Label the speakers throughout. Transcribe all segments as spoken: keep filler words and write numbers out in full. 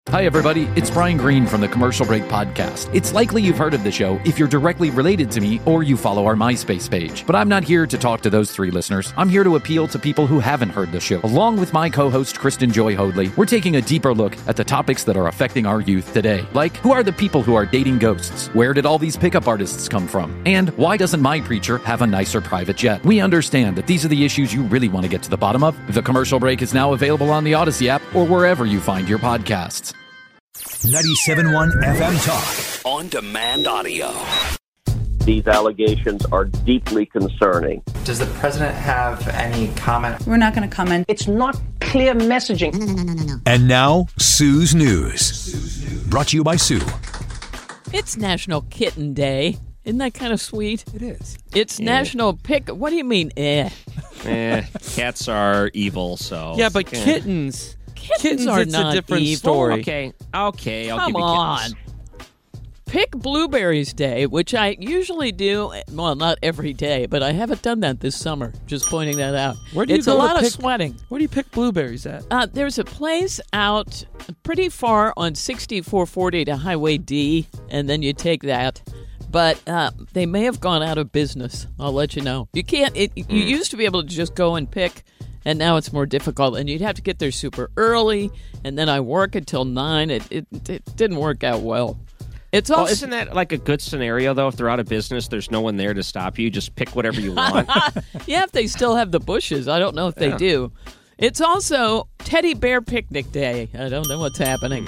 Speaker 1: Hi, everybody. It's Brian Green from the Commercial Break Podcast. It's likely you've heard of the show if you're directly related to me or you follow our MySpace page. But I'm not here to talk to those three listeners. I'm here to appeal to people who haven't heard the show. Along with my co-host, Kristen Joy Hoadley, we're taking a deeper look at the topics that are affecting our youth today. Like, who are the people who are dating ghosts? Where did all these pickup artists come from? And why doesn't my preacher have a nicer private jet? We understand that these are the issues you really want to get to the bottom of. The Commercial Break is now available on the Odyssey app or wherever you find your podcasts.
Speaker 2: ninety-seven point one F M Talk.
Speaker 3: On demand audio.
Speaker 4: These allegations are deeply concerning.
Speaker 5: Does the president have any comment?
Speaker 6: We're not going to comment.
Speaker 7: It's not clear messaging.
Speaker 6: No, no, no, no, no, no.
Speaker 2: And now, Sue's News. Brought to you by Sue.
Speaker 8: It's National Kitten Day. Isn't that kind of sweet?
Speaker 9: It is.
Speaker 8: It's
Speaker 9: yeah.
Speaker 8: National Pick... What do you mean, eh?
Speaker 9: Eh, cats are evil, so...
Speaker 10: Yeah, but
Speaker 9: eh.
Speaker 10: kittens...
Speaker 8: Kittens,
Speaker 10: kittens
Speaker 8: are
Speaker 10: it's
Speaker 8: not
Speaker 10: a different
Speaker 8: evil.
Speaker 10: story.
Speaker 9: Okay, okay, I'll
Speaker 8: Come
Speaker 9: give you
Speaker 8: on.
Speaker 9: kittens.
Speaker 8: Pick Blueberries Day, which I usually do, well, not every day, but I haven't done that this summer. Just pointing that out.
Speaker 10: Where do you
Speaker 8: it's
Speaker 10: go
Speaker 8: a
Speaker 10: to
Speaker 8: lot
Speaker 10: pick,
Speaker 8: of sweating.
Speaker 10: Where do you pick blueberries at?
Speaker 8: Uh, there's a place out pretty far on sixty-four forty to Highway D, and then you take that. But uh, they may have gone out of business. I'll let you know. You can't. It, you
Speaker 10: Mm.
Speaker 8: used to be able to just go and pick, and now it's more difficult. And you'd have to get there super early, and then I work until nine. It it, it didn't work out well. It's
Speaker 9: Well,
Speaker 8: also,
Speaker 9: isn't that like a good scenario, though? If they're out of business, there's no one there to stop you. Just pick whatever you want.
Speaker 8: yeah, if they still have the bushes. I don't know if they
Speaker 9: Yeah.
Speaker 8: do. It's also Teddy Bear Picnic Day. I don't know what's happening.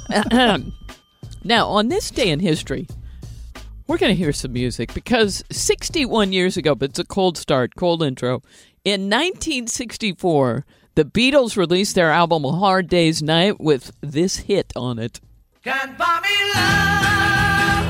Speaker 8: Now, on this day in history, we're going to hear some music because sixty-one years ago, but it's a cold start, cold intro. In nineteen sixty-four, the Beatles released their album A Hard Day's Night with this hit on it.
Speaker 11: Can't buy me love,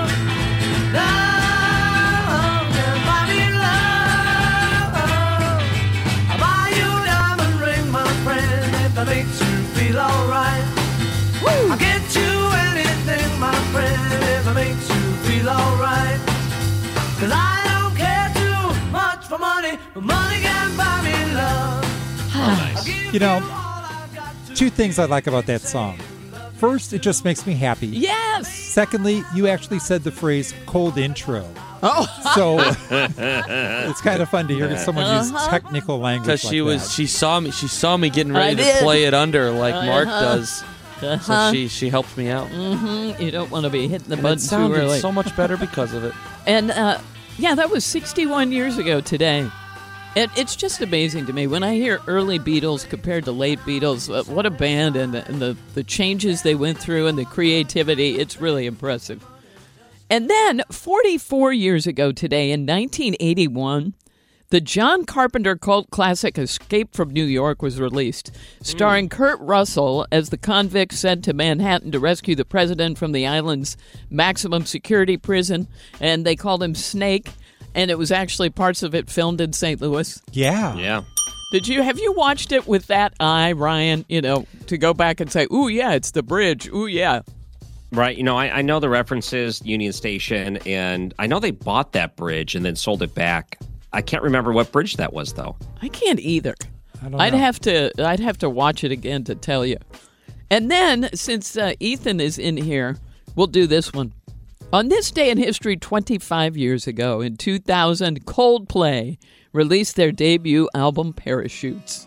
Speaker 11: love, can't buy me love. I'll buy you a diamond ring, my friend, if that makes you feel alright. I'll get you anything, my friend, if it makes you feel alright. Cause I don't care too much for money, but money can buy me love.
Speaker 8: Oh, nice.
Speaker 12: You know, two things I like about that song. First, it just makes me happy.
Speaker 8: Yes!
Speaker 12: Secondly, you actually said the phrase cold intro.
Speaker 8: Oh.
Speaker 12: So it's kind of fun to hear someone use
Speaker 8: Uh-huh.
Speaker 12: technical language
Speaker 10: Because
Speaker 12: like
Speaker 10: she was,
Speaker 12: that.
Speaker 10: she saw me, she saw me getting ready
Speaker 8: I
Speaker 10: to
Speaker 8: did.
Speaker 10: play it under like
Speaker 8: Uh-huh.
Speaker 10: Mark does.
Speaker 8: Uh-huh.
Speaker 10: So she, she helped me out.
Speaker 8: Mm-hmm. You don't want to be hitting the
Speaker 10: And
Speaker 8: button
Speaker 10: it
Speaker 8: too
Speaker 10: sounded
Speaker 8: early.
Speaker 10: so much better because of it.
Speaker 8: And, uh, yeah, that was sixty-one years ago today. And it's just amazing to me. When I hear early Beatles compared to late Beatles, uh, what a band, and, the, and the, the changes they went through and the creativity, it's really impressive. And then, forty-four years ago today, in nineteen eighty-one, the John Carpenter cult classic Escape from New York was released, starring mm. Kurt Russell as the convict sent to Manhattan to rescue the president from the island's maximum security prison, and they called him Snake, and it was actually parts of it filmed in Saint Louis.
Speaker 12: Yeah.
Speaker 9: Yeah.
Speaker 8: Did you have you watched it with that eye, Ryan? You know, to go back and say, "Ooh, yeah, it's the bridge." Ooh, yeah.
Speaker 9: Right. You know, I, I know the references, Union Station, and I know they bought that bridge and then sold it back. I can't remember what bridge that was, though.
Speaker 8: I can't either.
Speaker 12: I don't
Speaker 8: I'd
Speaker 12: know.
Speaker 8: have to. I'd have to watch it again to tell you. And then, since uh, Ethan is in here, we'll do this one. On this day in history, twenty-five years ago, in two thousand, Coldplay released their debut album, Parachutes.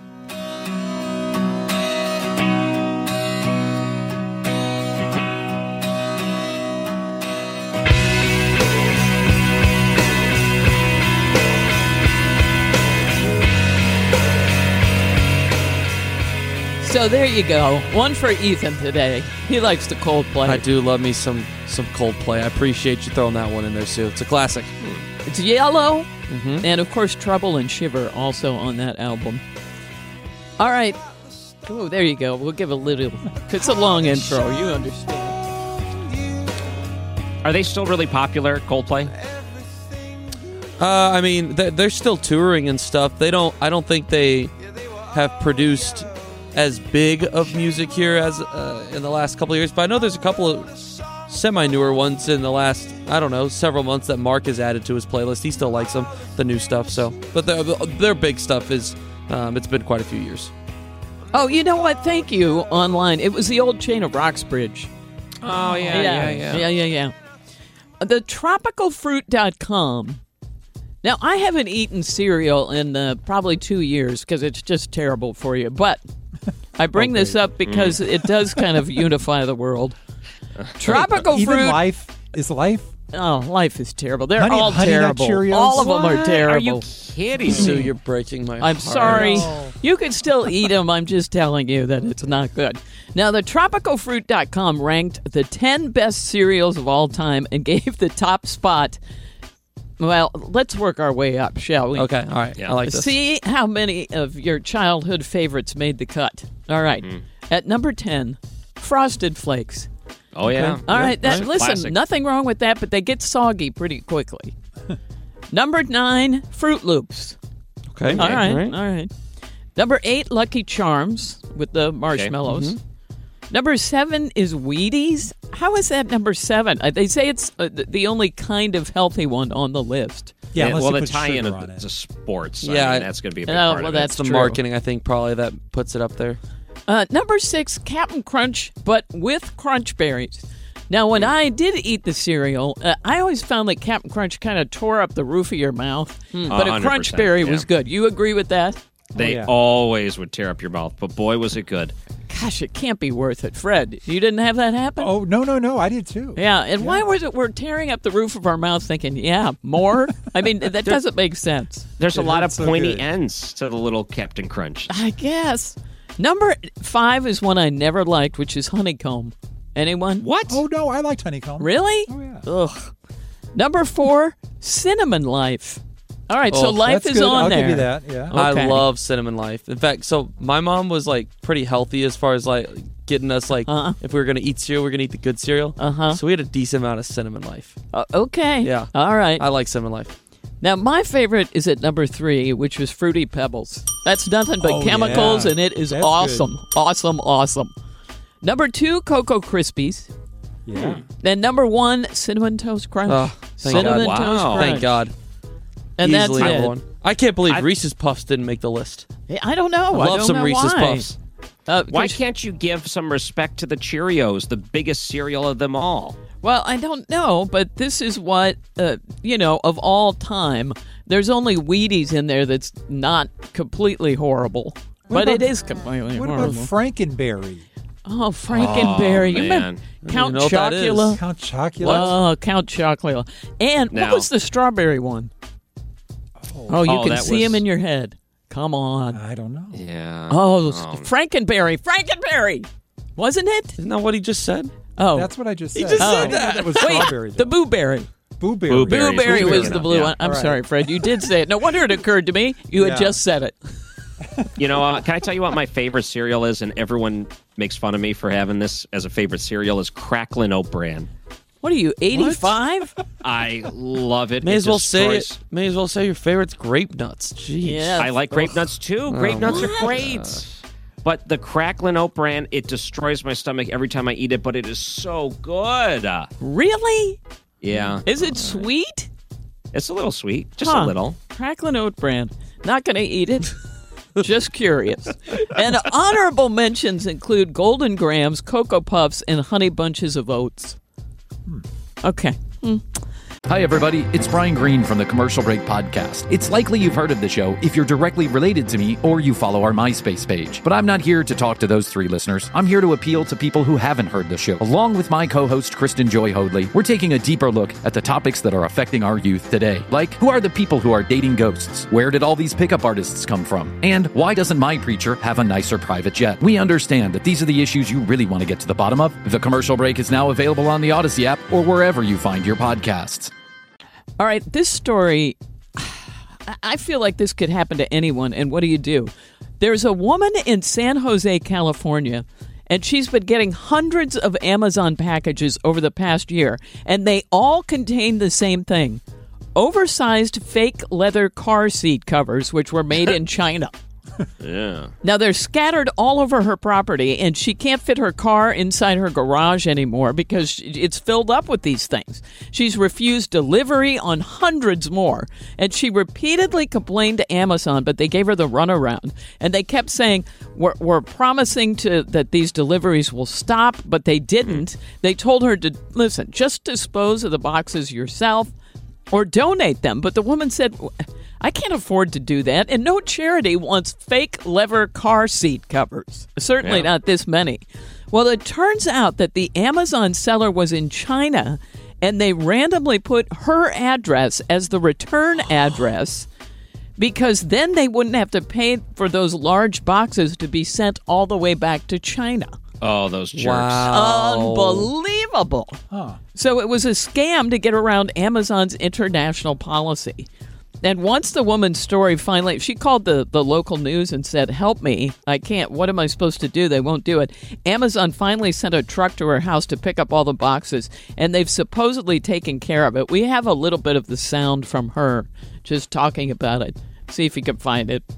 Speaker 8: So there you go. One for Ethan today. He likes the Coldplay.
Speaker 10: I do love me some some Coldplay. I appreciate you throwing that one in there, Sue. It's a classic.
Speaker 8: It's Yellow,
Speaker 10: Mm-hmm.
Speaker 8: and of course Trouble and Shiver also on that album. All right. Oh, there you go. We'll give a little. It's a long intro. You understand.
Speaker 9: Are they still really popular, Coldplay?
Speaker 10: Uh, I mean, they're, they're still touring and stuff. They don't. I don't think they have produced as big of music here as uh, in the last couple of years. But I know there's a couple of semi-newer ones in the last, I don't know, several months that Mark has added to his playlist. He still likes them, the new stuff. So, but their their big stuff is, um, it's been quite a few years.
Speaker 8: Oh, you know what? Thank you, online. It was the old chain of Roxbridge.
Speaker 9: Oh, yeah, yeah, yeah.
Speaker 8: Yeah, yeah, yeah. The tropical fruit dot com. Now, I haven't eaten cereal in uh, probably two years because it's just terrible for you. But I bring
Speaker 12: Okay.
Speaker 8: this up because it does kind of unify the world. Tropical
Speaker 12: Even
Speaker 8: fruit.
Speaker 12: life is life.
Speaker 8: Oh, life is terrible. They're
Speaker 12: Honey-
Speaker 8: all
Speaker 12: Honey Nut
Speaker 8: terrible.
Speaker 12: Cheerios?
Speaker 8: All of them are
Speaker 9: What?
Speaker 8: terrible.
Speaker 9: Are you kidding
Speaker 10: Sue,
Speaker 9: me?
Speaker 10: you're breaking my
Speaker 8: I'm
Speaker 10: heart.
Speaker 8: sorry. You can still eat them. I'm just telling you that it's not good. Now, the tropical fruit dot com ranked the ten best cereals of all time and gave the top spot. Well, let's work our way up, shall we?
Speaker 10: Okay, all right.
Speaker 9: Yeah.
Speaker 10: I like this.
Speaker 8: See how many of your childhood favorites made the cut. All right.
Speaker 9: Mm-hmm.
Speaker 8: At number ten, Frosted Flakes.
Speaker 9: Oh, yeah.
Speaker 8: All right. That, listen,
Speaker 9: Classic.
Speaker 8: nothing wrong with that, but they get soggy pretty quickly. Number nine, Fruit Loops.
Speaker 10: Okay.
Speaker 8: All right,
Speaker 10: All right.
Speaker 8: all right. Number eight, Lucky Charms with the marshmallows.
Speaker 10: Mm-hmm.
Speaker 8: Number seven is Wheaties. How is that number seven? Uh, They say it's uh, th- the only kind of healthy one on the list.
Speaker 12: Yeah,
Speaker 9: And-
Speaker 12: unless
Speaker 9: well,
Speaker 12: you
Speaker 9: the
Speaker 12: put
Speaker 9: tie-in
Speaker 12: sugar
Speaker 9: of
Speaker 12: on it.
Speaker 9: the sports.
Speaker 10: Yeah,
Speaker 9: I
Speaker 10: I-
Speaker 9: mean, that's going to be a big
Speaker 8: Oh,
Speaker 9: part
Speaker 8: well,
Speaker 9: of
Speaker 8: that's
Speaker 9: it.
Speaker 10: The
Speaker 8: true.
Speaker 10: marketing, I think, probably that puts it up there.
Speaker 8: Uh, number six, Captain Crunch, but with Crunch Berries. Now, when I did eat the cereal, uh, I always found that Captain Crunch kind of tore up the roof of your mouth, but a
Speaker 9: one hundred
Speaker 8: Crunch
Speaker 9: percent,
Speaker 8: Berry
Speaker 9: yeah.
Speaker 8: was good. You agree with that?
Speaker 9: They
Speaker 12: yeah.
Speaker 9: always would tear up your mouth, but boy, was it good.
Speaker 8: Gosh, it can't be worth it. Fred, you didn't have that happen?
Speaker 12: Oh, no, no, no. I did too.
Speaker 8: Yeah, and why was it we're tearing up the roof of our mouth thinking, yeah, more? I mean, that doesn't make sense.
Speaker 9: There's a
Speaker 12: It
Speaker 9: lot of
Speaker 12: hurts so
Speaker 9: pointy
Speaker 12: good.
Speaker 9: ends to the little Captain Crunch.
Speaker 8: I guess. Number five is one I never liked, which is Honeycomb. Anyone?
Speaker 9: What?
Speaker 12: Oh, no. I liked honeycomb.
Speaker 8: Really?
Speaker 12: Oh, yeah.
Speaker 8: Ugh. Number four, Cinnamon Life. All right, so
Speaker 10: Oh,
Speaker 8: Life
Speaker 12: That's
Speaker 8: is
Speaker 12: good.
Speaker 8: on
Speaker 12: I'll
Speaker 8: there.
Speaker 12: give you that. Yeah.
Speaker 8: Okay.
Speaker 10: I love Cinnamon Life. In fact, so my mom was like pretty healthy as far as like getting us like
Speaker 8: Uh-huh.
Speaker 10: if we were gonna eat cereal, we are gonna eat the good cereal.
Speaker 8: Uh-huh.
Speaker 10: So we had a decent amount of Cinnamon Life.
Speaker 8: Uh, okay.
Speaker 10: Yeah.
Speaker 8: All right.
Speaker 10: I like Cinnamon Life.
Speaker 8: Now, my favorite is at number three, which was Fruity Pebbles. That's nothing but
Speaker 12: Oh,
Speaker 8: chemicals,
Speaker 12: yeah.
Speaker 8: and it is
Speaker 12: That's
Speaker 8: awesome. Awesome, awesome. Number two, Cocoa Krispies.
Speaker 12: Yeah.
Speaker 8: Then number one, Cinnamon Toast Crunch.
Speaker 10: Oh, thank
Speaker 8: Cinnamon
Speaker 9: God.
Speaker 8: Toast
Speaker 9: Wow.
Speaker 8: Crunch.
Speaker 10: Thank God.
Speaker 8: And
Speaker 10: Easily
Speaker 8: that's
Speaker 10: number
Speaker 8: it.
Speaker 10: one. I can't believe
Speaker 9: I-
Speaker 10: Reese's Puffs didn't make the list.
Speaker 8: I don't know.
Speaker 10: I
Speaker 8: I
Speaker 10: love
Speaker 8: don't
Speaker 10: some
Speaker 8: know
Speaker 10: Reese's
Speaker 8: why.
Speaker 10: Puffs.
Speaker 8: Uh,
Speaker 9: Why
Speaker 8: 'cause-
Speaker 9: can't you give some respect to the Cheerios, the biggest cereal of them all?
Speaker 8: Well, I don't know, but this is what, uh, you know, of all time, there's only Wheaties in there that's not completely horrible.
Speaker 12: What
Speaker 8: but
Speaker 12: about-
Speaker 8: it is completely
Speaker 12: What
Speaker 8: horrible.
Speaker 12: about Frankenberry?
Speaker 8: oh, Frankenberry.
Speaker 9: Oh,
Speaker 8: you
Speaker 9: man.
Speaker 8: remember Count
Speaker 10: know what that is.
Speaker 8: Chocula?
Speaker 12: Count Chocula?
Speaker 8: Oh, Count Chocula. And
Speaker 9: Now-
Speaker 8: what was the strawberry one? Oh, you
Speaker 9: Oh,
Speaker 8: can
Speaker 9: that
Speaker 8: see him
Speaker 9: was-
Speaker 8: in your head. Come on.
Speaker 12: I don't know.
Speaker 9: Yeah.
Speaker 8: Oh,
Speaker 9: Oh.
Speaker 8: Frankenberry. Frankenberry. Wasn't it?
Speaker 10: Isn't that what he just said?
Speaker 8: Oh.
Speaker 12: That's what I just
Speaker 10: He
Speaker 12: said.
Speaker 10: just
Speaker 12: I
Speaker 10: said
Speaker 12: didn't know
Speaker 10: that.
Speaker 12: that was
Speaker 8: Wait,
Speaker 12: strawberry.
Speaker 8: the
Speaker 12: though.
Speaker 8: Booberry.
Speaker 12: Booberry.
Speaker 9: Booberry.
Speaker 8: Blueberry
Speaker 9: Blueberry,
Speaker 8: was the
Speaker 9: yeah.
Speaker 8: blue
Speaker 9: Yeah.
Speaker 8: one. I'm
Speaker 12: All right.
Speaker 8: sorry, Fred. You did say it. No wonder it occurred to me. You had
Speaker 12: Yeah.
Speaker 8: just said it.
Speaker 9: You know, uh, can I tell you what my favorite cereal is? And everyone makes fun of me for having this as a favorite cereal is Cracklin' Oat Bran.
Speaker 8: What are you, eighty-five?
Speaker 9: I love it.
Speaker 10: May
Speaker 9: It
Speaker 10: as well say
Speaker 9: destroys-
Speaker 10: it. May as well say your favorite's grape nuts. Jeez.
Speaker 8: Yeah.
Speaker 9: I like grape nuts too. Grape
Speaker 10: Oh,
Speaker 9: nuts
Speaker 10: my
Speaker 9: are great. But the Cracklin' Oat Bran, it destroys my stomach every time I eat it, but it is so good. Uh,
Speaker 8: Really?
Speaker 9: yeah.
Speaker 8: Is it sweet?
Speaker 9: It's a little sweet. Just
Speaker 8: Huh.
Speaker 9: a little.
Speaker 8: Cracklin' Oat Bran. Not going to eat it. Just curious. And honorable mentions include Golden Grams, Cocoa Puffs, and Honey Bunches of Oats. Okay. Hmm.
Speaker 1: Hi, everybody. It's Brian Green from the Commercial Break Podcast. It's likely you've heard of the show if you're directly related to me or you follow our MySpace page. But I'm not here to talk to those three listeners. I'm here to appeal to people who haven't heard the show. Along with my co-host, Kristen Joy Hoadley, we're taking a deeper look at the topics that are affecting our youth today. Like, who are the people who are dating ghosts? Where did all these pickup artists come from? And why doesn't my preacher have a nicer private jet? We understand that these are the issues you really want to get to the bottom of. The Commercial Break is now available on the Odyssey app or wherever you find your podcasts.
Speaker 8: All right, this story, I feel like this could happen to anyone, and what do you do? There's a woman in San Jose, California, and she's been getting hundreds of Amazon packages over the past year, and they all contain the same thing. Oversized fake leather car seat covers, which were made in China.
Speaker 9: Yeah.
Speaker 8: Now, they're scattered all over her property, and she can't fit her car inside her garage anymore because it's filled up with these things. She's refused delivery on hundreds more, and she repeatedly complained to Amazon, but they gave her the runaround. And they kept saying, we're, we're promising to that these deliveries will stop, but they didn't. They told her to, listen, just dispose of the boxes yourself or donate them. But the woman said, I can't afford to do that, and no charity wants fake leather car seat covers. Certainly
Speaker 9: Yeah.
Speaker 8: not this many. Well, it turns out that the Amazon seller was in China, and they randomly put her address as the return address because then they wouldn't have to pay for those large boxes to be sent all the way back to China.
Speaker 9: Oh, those jerks.
Speaker 10: Wow.
Speaker 8: Unbelievable. So it was a scam to get around Amazon's international policy. And once the woman's story finally, she called the, the local news and said, help me, I can't, what am I supposed to do? They won't do it. Amazon finally sent a truck to her house to pick up all the boxes, and they've supposedly taken care of it. We have a little bit of the sound from her just talking about it. See if you can find it.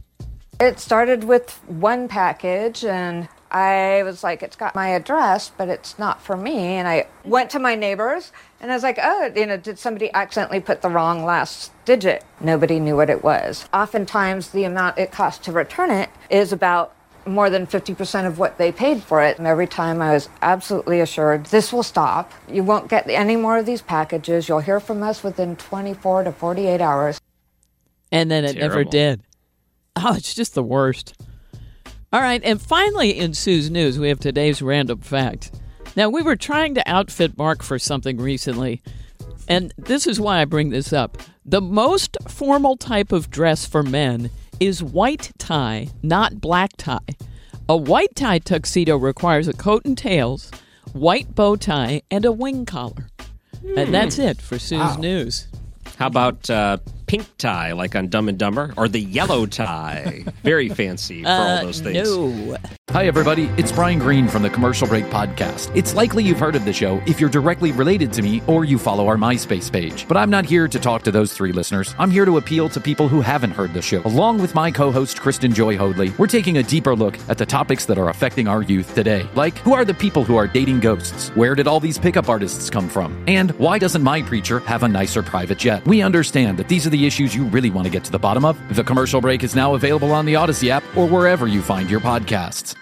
Speaker 3: It started with one package, and I was like, it's got my address, but it's not for me. And I went to my neighbors, and I was like, oh, you know, did somebody accidentally put the wrong last digit? Nobody knew what it was. Oftentimes, the amount it costs to return it is about more than fifty percent of what they paid for it. And every time I was absolutely assured, this will stop. You won't get any more of these packages. You'll hear from us within twenty-four to forty-eight hours.
Speaker 8: And then it never
Speaker 9: Terrible.
Speaker 8: did. Oh, it's just the worst. All right, and finally in Sue's News, we have today's random fact. Now, we were trying to outfit Mark for something recently, and this is why I bring this up. The most formal type of dress for men is white tie, not black tie. A white tie tuxedo requires a coat and tails, white bow tie, and a wing collar. And that's it for Sue's
Speaker 12: Wow.
Speaker 8: News.
Speaker 9: How about uh, pink tie, like on Dumb and Dumber? Or the yellow tie? Very fancy for all those things.
Speaker 8: No.
Speaker 1: Hi, everybody. It's Brian Green from the Commercial Break Podcast. It's likely you've heard of the show if you're directly related to me or you follow our MySpace page. But I'm not here to talk to those three listeners. I'm here to appeal to people who haven't heard the show. Along with my co-host, Kristen Joy Hoadley, we're taking a deeper look at the topics that are affecting our youth today. Like, who are the people who are dating ghosts? Where did all these pickup artists come from? And why doesn't my preacher have a nicer private jet? We understand that these are the issues you really want to get to the bottom of. The Commercial Break is now available on the Odyssey app or wherever you find your podcasts.